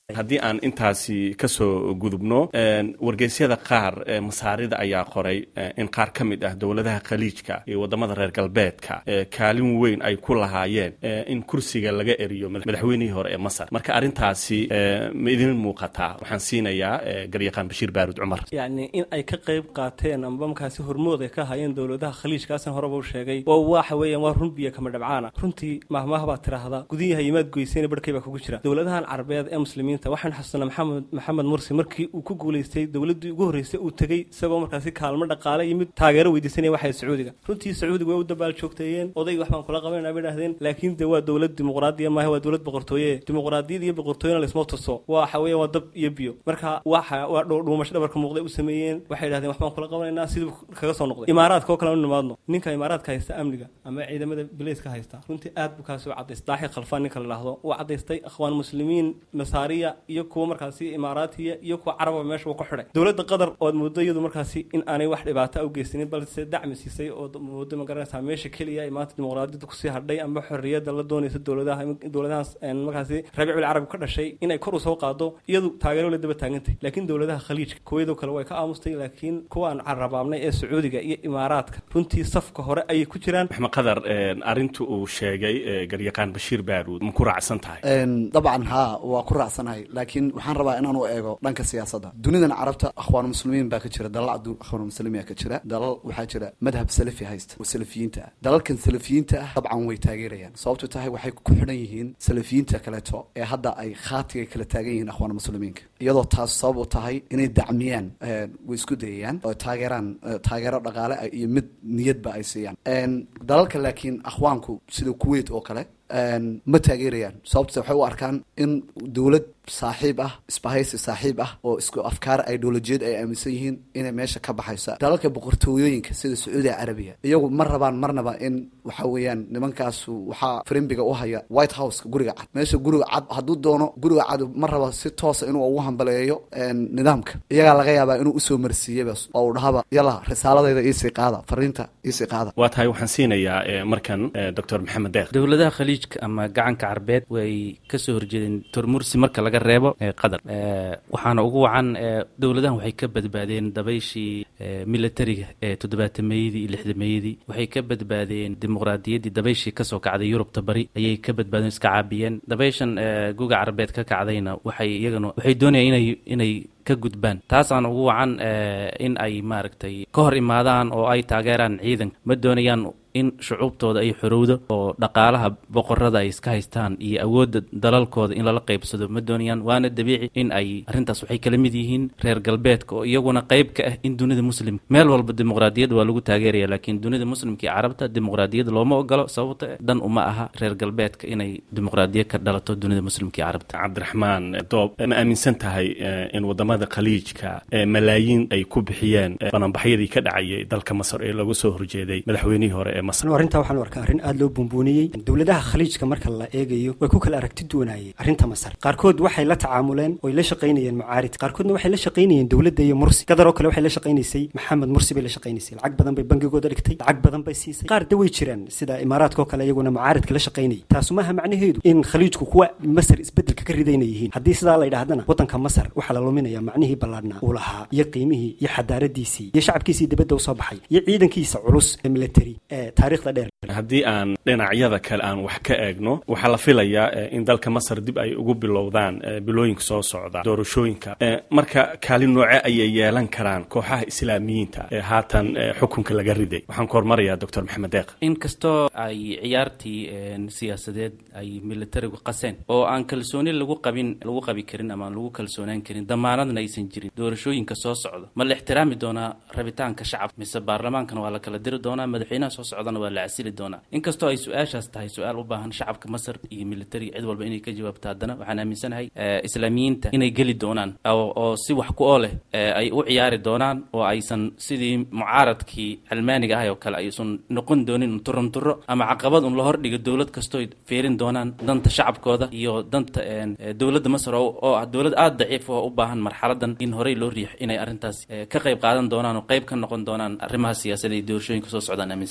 haddii aan intaasi ka soo gudubno wargeysyada qaar masaarida ayaa qoray in qaar ka mid ah dowladaha khaliijka iyo wadamada reer galbeedka kaalin weyn ay ku lahaayeen in kursiga laga eriyo madaxweynihii hore ee masar marka arrintaasi ma idin muuqataa waxaan siinayaa garyaqaan bashiir baarud cumar yacni in ay ka qayb qaateen amba markaasi hormood ay ka hayeen dowladaha khaliijkaasan horeba u sheegay oo waxa weeyaan waa run biyo kama dhabcaana runtii mahmaah baa tiraahda gudiyaha yimaad goysayna barhkay baa kugu jira dowladahan carabeed ee muslimiinta waxaan xasuusnaa maxamed maxamed mursi markii uu ku guulaystay dowladdii ugu horreysay uu tegey isagoo markaasi kaalmo dhaqaale iyo mid taageero weydiisanaya waxay sacuudiga runtii sacuudiga way u dabaal joogteeyeen odayga wax baan kula qabanayna bay dhahdeen laakiin de waa dowlad dimuqraadiya maaha waa dowlad boqortooye dimuqraadiyad iyo boqortooyena laysma tuso waxa weeyaan waa dab iyo biyo marka waxa waa dhuumasho dhabarka muuqday u sameeyeen waxay dhahdeen wax baan kula qabanaynaa sidii kaga soo noqday imaaraadka oo kale u nimaadno ninka imaaraadka haysta amniga ama ciidamada bilayska haysta runtii aad buu kaasi u cadaystay daaxi khalfaan ninka la dhahdo uu cadaystay akhwaan muslimiin masaariya iyo kuwa markaasi imaaraatiya iyo kuwa caraba meesha uu ku xidhay dowladda qatar oo muddo iyadu markaasi in aanay wax dhibaato u geysanin balse dacmi siisay oo muddo ma garanaysaa meesha keliya ay maanta dimuqraadiyadda kusii hadhay ama xorriyadda la doonaysa dowladaha dowladahaas markaasi rabiicul carab ka dhashay inay kor u soo qaado iyadu taageero la daba taagantay laakiin dowladaha khaliijka kuwayadoo kale way ka aamustay laakiin kuwa aan carabaabnay ee sacuudiga iyo imaaraadka runtii safka hore ayay ku jiraan maxmed qadar arrinta uu sheegay garyaqaan bashiir baaruud ma ku raacsan tahay dabcan haa waa ku raacsanahay laakiin waxaan rabaa inaan u eego dhanka siyaasadda dunidan carabta akhwaan muslimiin baa ka jira dalal akhwaan muslimiin ka jira dalal waxaa jira madhab salafi haysta oo salafiyiinta ah dalalkan salafiyiinta ah dabcan way taageerayaan sababtu tahay waxay ku xidhan yihiin salafiyiinta kaleeto ee hadda ay khaatiga kala taagan yihiin akhwaan muslimiinka iyadoo taas sabab u tahay inay dacmiyaan way isku dayayaan oo taageeraan taageero dhaqaale iyo mid niyadba ay siiyaan dalalka laakiin akhwaanku sida kuwait oo kale ma taageerayaan sababta waxay u arkaan in dowlad saaxiib ah isbahaysi saaxiib ah oo isku afkaar ideolojiyad ay aaminsan yihiin inay meesha ka baxaysa dalalka boqortooyooyinka sida sacuudiga carabiya iyagu ma rabaan marnaba in waxa weeyaan nimankaasu waxaa frimbiga u haya white houseka guriga cad meesha guriga cad hadduu doono guriga cad ma raba si toosa inuu ugu hambaleeyo nidaamka iyagaa laga yaabaa inuu usoo marsiiyaba oo uu dhahaba yalla risaaladayda iisii qaada fariinta iisii qaada waa tahay waxaan siinayaa markan doctor maxamed deeq dowladaha khaliijka ama gacanka carbeed way ka soo horjeedeen doctor mursi marka laga reebo qatar waxaana ugu wacan dowladahan waxay ka badbaadeen dabayshii militariga ee toddobaatameeyadii iyo lixdameeyadii waxay ka badbaadeen dimuqraadiyaddii dabayshii kasoo kacday yurubta bari ayay ka badbaadeen iska caabiyeen dabayshan guga carbeed ka kacdayna waxay iyagana waxay doonayaan inay inay ka gudbaan taasaan ugu wacan in ay maaragtay ka hor imaadaan oo ay taageeraan ciidanka ma doonayaan in shucuubtooda ay xorowdo oo dhaqaalaha boqorada ay iska haystaan iyo awoodda dalalkooda in lala qaybsado ma doonayaan waana dabiici in ay arrintaas waxay kala mid yihiin reer galbeedka oo iyaguna qayb ka ah in dunida muslim meel walba dimuqraadiyadda waa lagu taageeraya laakiin dunida muslimka iyo carabta dimuqraadiyadda looma ogolo sababta dan uma aha reer galbeedka inay dimuqraadiyad ka dhalato dunida muslimka iyo carabta cabdiraxmaan doob ma aaminsan tahay in wadamada khaliijka malaayiin ay ku bixiyeen bananbaxyadii ka dhacayay dalka masar ee lagu soo horjeeday madaxweynihii hore arrintaa waxaan u arkaa arrin aad loo buunbuuniyey dowladaha khaliijka marka la eegayo way ku kala aragti duwanaayeen arrinta masar qaarkood waxay la tacaamuleen oy la shaqaynayeen mucaarid qaarkoodna waxay la shaqaynayeen dowladda iyo mursi qatar oo kale waxay la shaqaynaysay maxamed mursi bay la shaqaynaysay lacag badan bay bangigooda dhigtay lacag badan bay siisay qaar da way jiraan sida imaaraadka oo kale iyaguna mucaaridka la shaqaynayay taasu maaha macnaheedu in khaliijku kuwa masar isbedelka ka ridayna yihiin haddii sidaa la yidhaahdana waddanka masar waxaa la luminaya macnihii ballaadhnaa uu lahaa iyo qiimihii iyo xadaaradiisii iyo shacabkiisii dibadda usoo baxay iyo ciidankiisa culus ee military ee haddii aan dhinacyada kale aan wax ka eegno waxaa la filayaa in dalka masar dib ay ugu bilowdaan bilooyinka soo socda doorashooyinka marka kaalin nooce ayay yeelan karaan kooxaha islaamiyiinta ee haatan xukunka laga riday waxaan ku hormarayaa doctor maxamed deeq inkastoo ay ciyaartii siyaasadeed ay militarigu qaseen oo aan kalsooni lagu qabin lagu qabi karin ama aan lagu kalsoonaan karin damaanadna aysan jirin doorashooyinka soo socda ma la ixtiraami doonaa rabitaanka shacabka mise baarlamaankana waa la kala diri doonaa madaxweynaha soo socdana waa la casili doonaa inkastoo ay su-aashaas tahay su-aal u baahan shacabka masar iyo militariga cid walba inay ka jawaabto haddana waxaan aaminsanahay islaamiyiinta inay geli doonaan oo si wax ku oo leh ay u ciyaari doonaan oo aysan sidii mucaaradkii calmaaniga ahay oo kale aysan noqon doonin turanturo ama caqabad un la hordhiga dowlad kastoo feerin doonaan danta shacabkooda iyo danta dowladda masar oo ah dowlad aada daciif oo u baahan marxaladan in horey loo riix inay arrintaas ka qayb qaadan doonaan oo qayb ka noqon doonaan arrimaha siyaasadda iyo doorashooyinka soo socdaan aaminsanahay adigu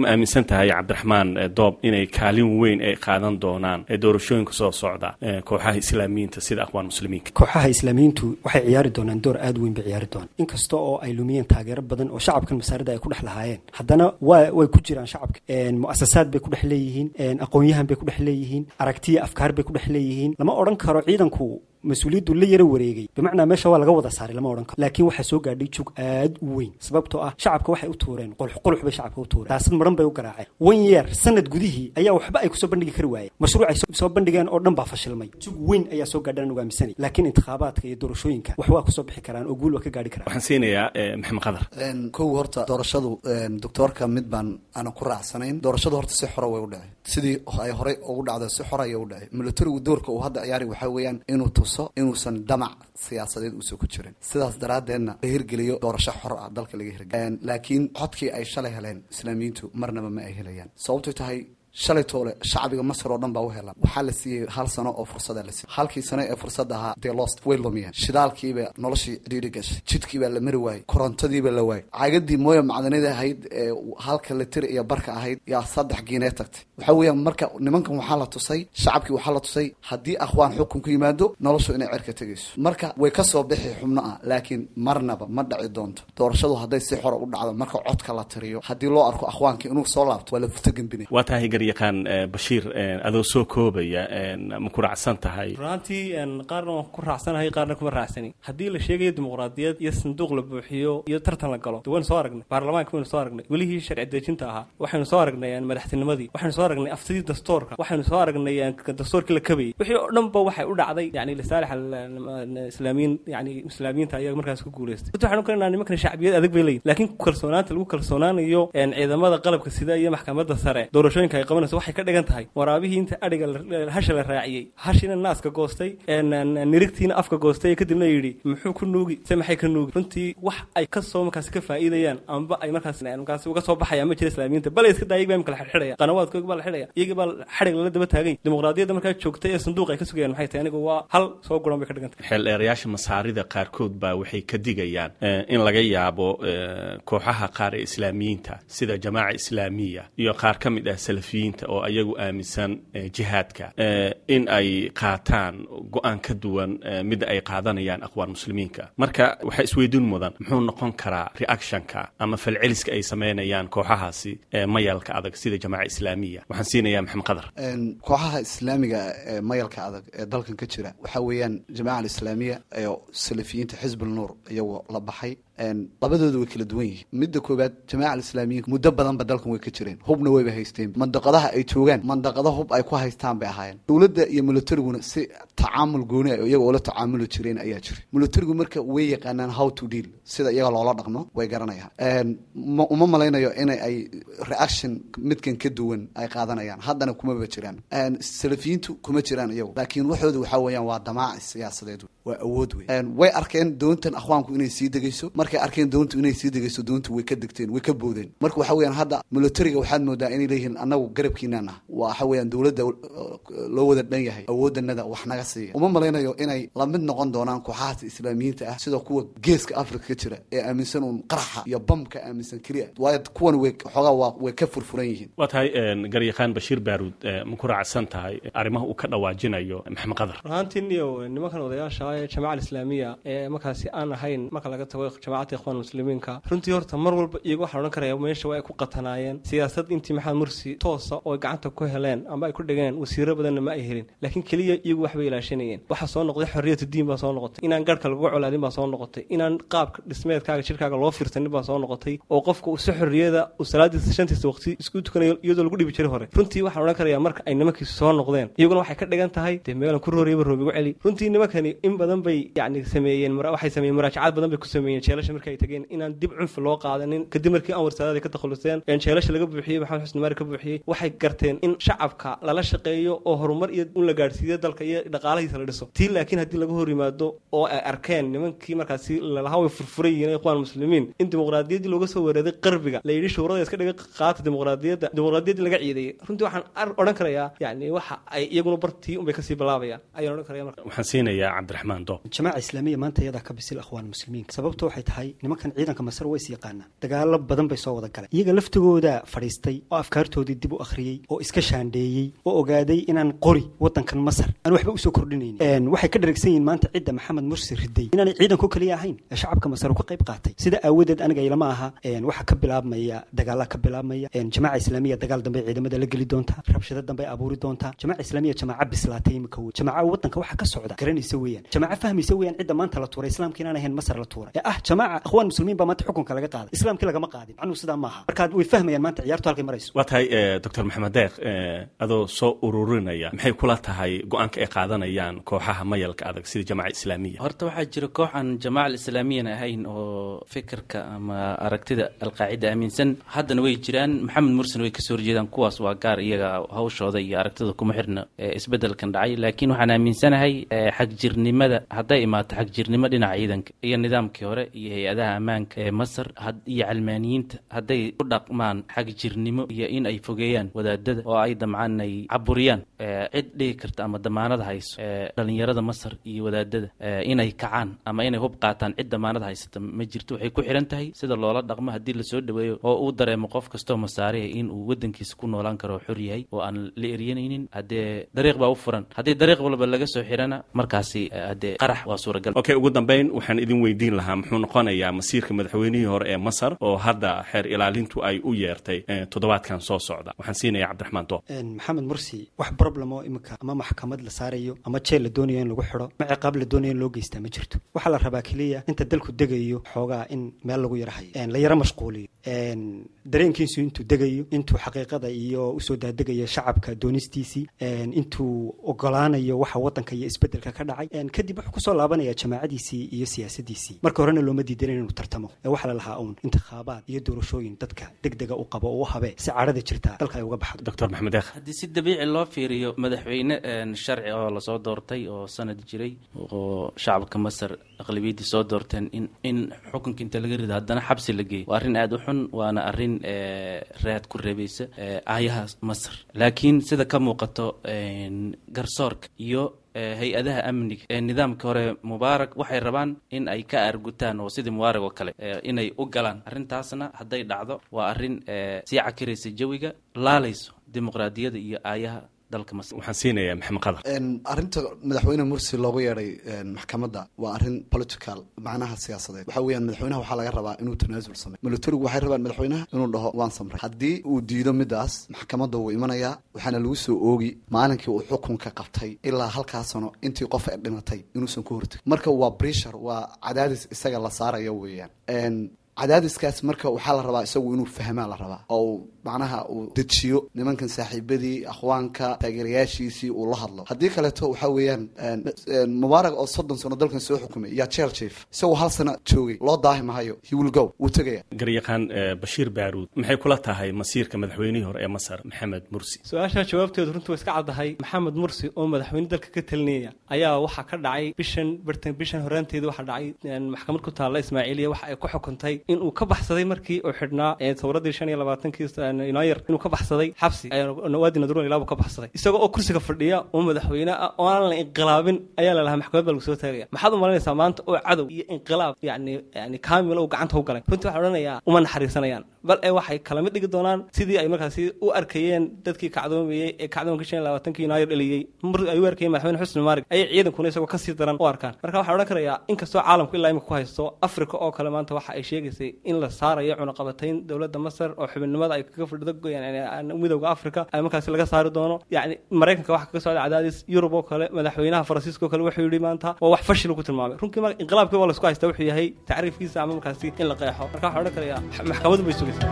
ma aaminsan tahay cabdiraxmaan doob inay kaalin weyn ay qaadan doonaan doorashooyinka soo socda kooxaha islaamiyiinta sida aqwaan muslimiinka? kooxaha islaamiyiintu waxay ciyaari doonaan door aad weyn bay ciyaari doonaan, inkasta oo ay lumiyeen taageero badan oo shacabkan masaarida ay ku dhex lahaayeen, haddana waa way ku jiraan shacabka. mu'asasaad bay ku dhex leeyihiin, aqoon-yahan bay ku dhex leeyihiin, aragtiya afkaar bay ku dhex leeyihiin. lama odhan karo ciidanku mas-uuliyaddu la yara wareegay, bimacnaa meesha waa laga wada saaray lama odhan karo, laakiin waxaa soo gaadhay jug aad u weyn, sababtoo ah shacabka waxay u tuureen qulux qulux bay shacabka u tuureen, taasad maran bay u garaaceen. one year sanad gudihii ayaa waxba ay kusoo bandhigi kari waayeen, mashruuc ay soo bandhigeen oo dhan baa fashilmay. jug weyn ayaa soo gaadhan aan ogaaminsanay, laakiin intikhaabaadka iyo doorashooyinka wax waa kusoo bixi karaan oo guul waa ka gaadhi karaan. waxaan siinayaa maxamed qadar. kow horta doorashadu doctoorka mid baan aanan ku raacsanayn. doorashadu horta si xora way u dhacay, sidii ay horey ugu dhacdo si xora ayay u dhacay. militarigu doorka uu hadda ciyaari waxaa weeyaan inuu tuso inuusan damac siyaasadeed uusan ku jirin, sidaas daraaddeedna la hirgeliyo doorasho xor ah dalka laga hirgeliyo. laakiin codkii ay shalay heleen islaamiyiintu marnaba ma ay helayaan, sababtay tahay shalay toole shacbiga masar oo dhan baa u helan. waxaa la siiyey hal sano oo fursada la siiyey, halkii sano ee fursada ahaa dee lost way lumiyeen. shidaalkiiba noloshii cidhiidhi gashay, jidkiibaa la mari waayey, korontadiiba la waayey, caagadii mooya macdanida ahayd ee halka litir iyo barka ahayd yaa saddex giinee tagtay. waxaa weeyaan marka nimankan waxaa la tusay, shacabkii waxaa la tusay haddii akhwaan xukun ku yimaado noloshu inay cerka tegayso. marka way ka soo bixi xubno ah, laakiin marnaba ma dhaci doonto doorashadu hadday si xora u dhacdo. marka codka la tiriyo haddii loo arko akhwaankii inuu soo laabto waa la furto gembinay. waa tahay yaqaan bashiir adoo soo koobaya ma ku raacsan tahay? runtii qaarna waan ku raacsanahay, qaarna kuma raacsani. haddii la sheegayo dimuqraadiyad iyo sanduuq la buuxiyo iyo tartan la galo, waynu soo aragnay baarlamaanka, waynu soo aragnay welihii sharci dejinta ahaa, waxaynu soo aragnay madaxtinimadii, waxaynu soo aragnay aftidii dastuurka, waxaynu soo aragnay dastuurkii la kabayay. wixii oo dhanba waxay u dhacday yani lisaalix islaamiyiin, yani islaamiyiinta ayaa markaas ku guuleystay. waxaanu kaleynaa nimankan shacbiyad adag bay leeyihin, laakiin kalsoonaanta lagu kalsoonaanayo ciidamada qalabka sida iyo maxkamadda sare doorashooyinka ay qabanayso waxay ka dhigan tahay waraabihii inta adhiga hasha la raaciyey, hashina naaska goostay, nirigtiina afka goostay, kadibna yidhi muxuu ku nuugi se maxay ka nuugi. runtii wax ay ka soo markaas ka faa'iidayaan amba ay markaas markaas uga soo baxayaan ma jira islaamiyiinta, bal iska daayay baa imka la xidhaya, qanawaadkooda baa la xidhaya, iyaga baa xadhig lala daba taagay. dimuqraadiyadda markaa joogtay ee sanduuq ay ka sugayaan maxay tahay? anigu waa hal soo guran bay ka dhigan tahay. xeel dheerayaasha masaarida qaarkood baa waxay ka digayaan in laga yaabo kooxaha qaar ee islaamiyiinta sida jamaaca islaamiya iyo qaar ka mid ah salafiyiinta oo ayagu aaminsan jihaadka in ay qaataan go-aan ka duwan mid ay qaadanayaan aqwaan muslimiinka. marka waxaa isweydiin mudan muxuu noqon karaa reactionka ama falceliska ay sameynayaan kooxahaasi mayalka adag sida jamaaca islaamiya? waxaan siinayaa maxamed qadar. kooxaha islaamiga ee mayalka adag ee dalkan ka jira waxaa weeyaan jamaaca alislaamiya ee salafiyiinta xisbul nuur iyagoo la baxay. labadooda way kala duwan yihiin. midda koowaad jamaaca alislaamiyiin muddo badanba dalkan way ka jireen, hubna wayba haysteen. mandaqadaha ay joogaan mandaqada hub ay ku haystaan bay ahaayeen. dowladda iyo militariguna si tacaamul gooni ah iyaga oo la tacaamuli jireen ayaa jiray. militarigu marka way yaqaanaan how to deal, sida iyaga loola dhaqmo way garanayaan. uma malaynayo inay ay reaction midkan ka duwan ay qaadanayaan, haddana kumaba jiraan. salafiyiintu kuma jiraan iyagu, laakiin waxooda waxaa weeyaan waa damaaci siyaasadeed, waa awood wey. way arkeen doontan akhwaanku inay sii degayso, markay arkeen doontu inay sii degayso doontu way ka degteen, way ka boodeen. marka waxa weeyaan hadda militariga waxaad moodaa inay leeyihiin annagu garabkiinaan ah, waxa weeyaan dowladda loo wada dhan yahay, awoodanada wax naga siiya. uma malaynayo inay la mid noqon doonaan kooxahaas islaamiyiinta ah sida kuwa geeska afrika ka jira ee aaminsan uun qaraxa iyo bamka aaminsan keliya, waayo kuwan way xoogaa waa way ka furfuran yihiin. waa tahay garyaqaan bashiir baaruud ma ku raacsan tahay arrimaha uu ka dhawaajinayo maxamed qadar? runtii iyo nimankan odayaasha ee jamaaca islaamiya ee markaasi aan ahayn marka laga tago jamaacadda ikhwaan muslimiinka, runtii horta mar walba iyagu waxaa odhan karaya meesha waa ay ku qatanaayeen siyaasad intii maxamed mursi toosa oo gacanta ku heleen amba ay ku dhigeen wasiiro badanna ma ay helin, laakiin keliya iyagu waxbay ilaashanayeen. waxaa soo noqday xorriyatu diin baa soo noqotay, inaan garhka lagu colaadin baa soo noqotay, inaan qaabka dhismeedkaaga jirkaaga loo fiirsanin baa soo noqotay, oo qofka si xorriyada uu salaadiisa shantiisa waqti isku tukanayo iyadoo lagu dhibi jiray hore. runtii waxaan odhan karayaa marka ay nimankiisu soo noqdeen iyaguna waxay ka dhigan tahay dee meelan ku rooriyaba roobigu celi. runtii nimankani in badan bay yani sameeyeen, waxay sameeyeen muraajacaad badan bay ku sameeyeen jeelasha markay tageen inaan dib cunfi loo qaadanin. kadib markii anwar saadaad ay ka takhaluseen jeelasha laga buuxiyey, maxamed xusni maari ka buuxiyey, waxay garteen in shacabka lala shaqeeyo oo horumar iyo un la gaadhsiiyo dalka iyo dhaqaalahiisa la dhiso. tii laakiin haddii laga hor yimaado oo ay arkeen nimankii markaasi lalahaa way furfuran yihiin ikhwaan muslimiin in dimuqraadiyaddii looga soo weeraday qarbiga la yidhi shuurada iska dhiga qaata dimuqraadiyadda dimuqraadiyaddii laga ciideeyey. runtii waxaan odhan karayaa yani waxa ay iyaguna bartii unbay kasii bilaabayaan ayaan odhan karaya. marka waxaan siinayaa cabdiraxmaan doob. jamaaca islaamiya maanta iyadaa ka bisil akhwaan muslimiinka, sababto waxay tahay nimankan ciidanka masar way is yaqaanaan dagaalo badan bay soo wada galeen iyaga laftigooda fadhiistay oo afkaartoodii dib u akhriyey oo iska shaandheeyey oo ogaaday inaan qori wadankan masar aan waxba usoo kordhinaynin waxay ka dharagsan yihiin maanta cidda maxamed mursi riday inaanay ciidanku kaliya ahayn ee shacabka masar ka qayb qaatay sida aawadeed aniga ilama aha waxa ka bilaabmaya dagaala ka bilaabmaya jamaaca islaamiya dagaal dambe ciidamada la geli doonta rabshado dambe abuuri doonta jamaaca islaamiya jamaaca bislaatay imika weey jamaaca wadanka waxa ka socda garanaysa weeyaan jamaaca fahmaysa weeyaan cidda maanta la tuuray islaamka inaan ahayn masar la tuuray ee ah jamaaca ikhwaan muslimiin ba maanta xukunka laga qaaday islaamkii lagama qaadin anu sida ma aha marka way fahmayaan maanta ciyaartu halkay marayso waa tahay doctor maxamed deeq adoo soo ururinaya maxay kula tahay go'aanka ay qaadanayaan kooxaha mayalka adag sida jamaaca islaamiya horta waxaa jira kooxan jamaaca islaamiya ahayn oo fikirka ama aragtida alqaacida aaminsan haddana way jiraan maxamed mursin way ka soo horjeedaan kuwaas waa gaar iyaga hawshooda iyo aragtida kuma xirna isbedelkan dhacay laakiin waxaan aaminsanahay xagjirnimada hadday imaato xagjirnimo dhinaca ciidanka iyo nidaamkii hore iyo hay-adaha ammaanka ee masar iyo calmaaniyiinta hadday u dhaqmaan xagjirnimo iyo in ay fogeeyaan wadaadada oo ay damcaan ay caburiyaan cid dhigi karta ama damaanada hayso dhalinyarada masar iyo wadaadada inay kacaan ama inay hub qaataan cid damaanada haysata ma jirto waxay ku xiran tahay sida loola dhaqmo haddii lasoo dhaweeyo oo uu dareemo qof kastoo masaariya in uu wadankiisa ku noolaan karo xor yahay oo aan la eryanaynin haddee dariiq baa u furan haddii dariiq walba laga soo xirana markaasi haddee qarax waa suuragal okay ugu dambayn waxaan idin weydiin lahaa muxuu noqonayaa masiirka madaxweynihii hore ee masar oo hadda xeer ilaalintu ay u yeertay toddobaadkan soo socda waxaan siinayaa cabdiraxmaan doob maxamed mursi wax problem oo imika ama maxkamad la saarayo ama jeel la doonayo in lagu xidho ma ciqaab la doonayo in loo geystaa ma jirto waxaa la rabaa keliya inta dalku degayo xoogaa in meel lagu yarahayo la yara mashquuliyo dareenkiisu intuu degayo intuu xaqiiqada iyo usoo daadegaya shacabka doonistiisii intuu ogolaanayo waxa wadanka iyo isbedelka ka dhacay kadib wuxuu kusoo laabanaya jamaacadiisii iyo siyaasadiisii marka horena looma diidanan inuu tartamo ee waxaa la lahaa uun intikhaabaad iyo doorashooyin dadka degdega u qabo oo u habe si cadhada jirta dalka ay uga baxdo doctor maxamed deeq haddii si dabiici loo fiiriyo madaxweyne sharci oo lasoo doortay oo sanad jiray oo shacabka masar aqlabiyadii soo doorteen in in xukunka inta laga rido haddana xabsi la geeyo waa arrin aada u xun waana arrin raad ku reebaysa aayaha masar laakiin sida ka muuqato garsoorka iyo hay-adaha amniga ee nidaamka hore mubaarak waxay rabaan in ay ka argutaan oo sidii mubaarak oo kale inay u galaan arrintaasna hadday dhacdo waa arrin sii cakiraysa jawiga laalayso dimuqraadiyadda iyo aayaha waxaan siinayaa maxamed qadar arrinta madaxweyne mursi loogu yeedhay maxkamadda waa arrin political macnaha siyaasadeed waxa weeyaan madaxweynaha waxaa laga rabaa inuu tanaasul sameyo militarigu waxay rabaan madaxweynaha inuu dhaho waan samray haddii uu diido midaas maxkamadda wuu imanayaa waxaana lagu soo oogi maalinkii uu xukunka qabtay ilaa halkaa sano intii qof ay dhimatay inuusan ku hortagin marka waa pressure waa cadaadis isaga la saarayo weeyaan cadaadiskaas marka waxaa la rabaa isagu inuu fahmaa la rabaa oo macnaha uu dejiyo nimankan saaxiibadii akhwaanka taageerayaashiisii uu la hadlo haddii kaleeto waxaa weeyaan mubaarak oo soddon sano dalkan soo xukumay yaa jeel chief isagoo hal sano joogay loo daahi mahayo he will go wuu tegaya garyaqaan bashiir baaruud maxay kula tahay masiirka madaxweynihii hore ee masar maxamed mursi su-aashaa jawaabteedu runtii waa iska caddahay maxamed mursi oo madaxweyne dalka ka talinaya ayaa waxaa ka dhacay bishan bartan bishan horaanteeda waxaa dhacay maxkamad ku taalla ismaaciiliya waxa ay ku xukuntay inuu ka baxsaday markii uu xidhnaa towradii shan iyo labaatankii inayar inuu ka baxsaday xabsi nawaadi nadruun ilaa buu ka baxsaday isagoo oo kursiga fadhiya oo madaxweyne ah oo aan la inqilaabin ayaa la lahaa maxkamad baa lagu soo taagaya maxaad u malaynaysaa maanta oo cadow iyo inqilaab yani yani kaamil uu gacanta u galay runtii waxaa odhanayaa uma naxariisanayaan bal ee waxay kala mid dhigi doonaan sidii ay markaasi u arkayeen dadkii kacdoomayey ee kacdoonka shan iyo labaatankii inayar dhaliyey ay u arkayeen madaxweyne xusni mubaarak ayay ciidankuna isagoo kasii daran u arkaan marka waxaa odhan karayaa inkastoo caalamku ilaa imika ku haysto africa oo kale maanta waxa ay sheegaysay in la saarayo cunaqabatayn dowladda masar oo xubinimada ay kaga fadhido midowga africa ay markaasi laga saari doono yani maraykanka waxa kaga socda cadaadis yurub oo kale madaxweynaha faransiiska oo kale wuxuu yidhi maanta waa wax fashil ku tilmaamay runtii marka inqilaabkii waa laisku haystaa wuxuu yahay tacriifkiisa ama markaasi in la qeexo marka waxaa odhan karayaa maxkamadu bay sugaysaa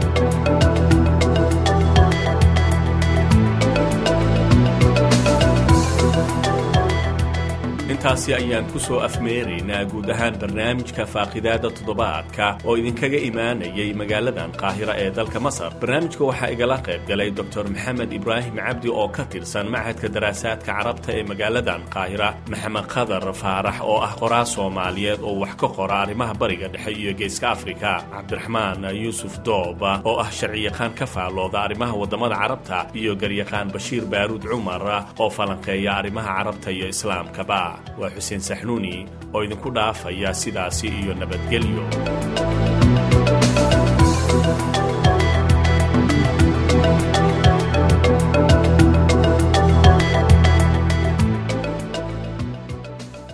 intaasi ayaan ku soo afmeeraynaa guud ahaan barnaamijka faaqidaada toddobaadka oo idinkaga imaanayay magaaladan qaahira ee dalka masar barnaamijka waxaa igala qayb galay doctor maxamed ibraahim cabdi oo ka tirsan machadka daraasaadka carabta ee magaaladan qaahira maxamed qadar faarax oo ah qoraa soomaaliyeed oo wax ka qora arrimaha bariga dhexe iyo geeska afrika cabdiraxmaan yuusuf dooba oo ah sharciyaqaan ka faallooda arrimaha waddamada carabta iyo garyaqaan bashiir baaruud cumar oo falanqeeya arrimaha carabta iyo islaamkaba waa xuseen saxnuuni oo idinku dhaafaya sidaasi iyo nabadgelyo.